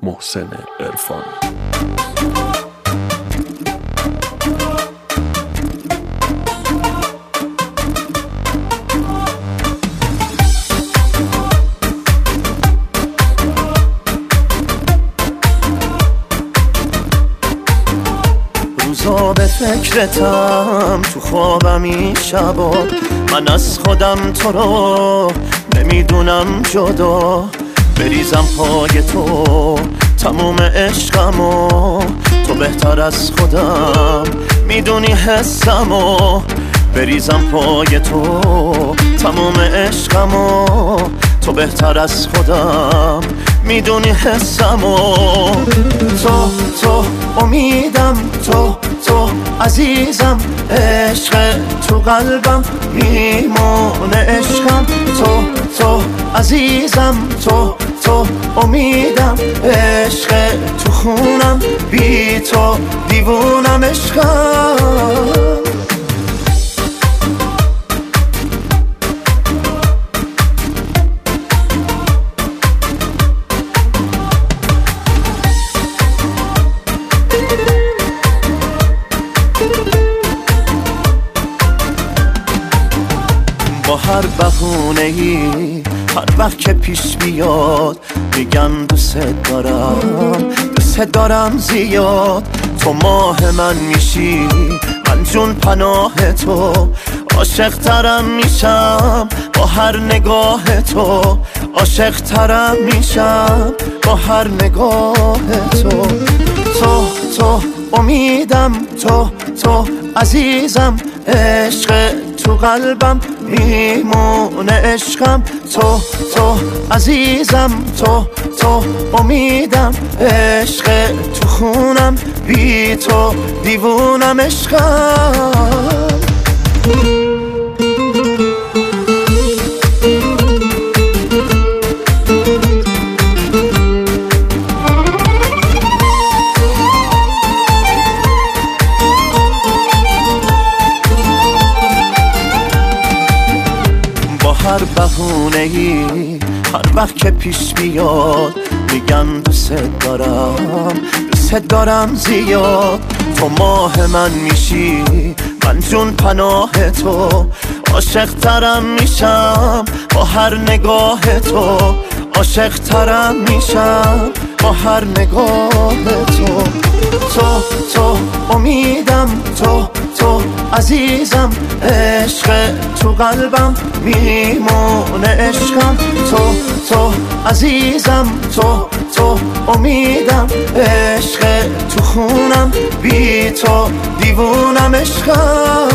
محسن عرفانی. روزا به فکرتم، تو خوابم این شبا، من از خودم تو رو نمیدونم جدا. بریزم پای تو تموم عشقمو، تو بهتر از خودم میدونی حسمو. بریزم پای تو تموم عشقمو، تو بهتر از خودم میدونی حسمو. تو امیدم، تو عزیزم، عشق تو قلبم میمونه عشقم. تو عزیزم، تو امیدم، عشق تو خونم، بی تو دیوونم عشقم. با هر بهونه‌ای هر وقت که پیش بیاد میگم دوست دارم زیاد. تو ماه من میشی، من جون پناه تو، عاشق ترم میشم با هر نگاه تو، عاشق ترم میشم با هر نگاه تو. تو امیدم، تو عزیزم، عشق تو قلبم میمونه عشقم. تو عزیزم، تو امیدم، عشق تو خونم، بی تو دیوونم عشقم. هر بهونه‌ای هر وقت که پیش بیاد میگم دوست دارم زیاد. تو ماه من میشی، من جون پناه تو، عاشق ترم میشم با هر نگاه تو، عاشق ترم میشم با هر نگاه تو. تو امیدم، تو عزیزم، عشق تو قلبم میمونه عشقم. تو عزیزم، تو امیدم، عشق تو خونم، بی تو دیوونم عشقم.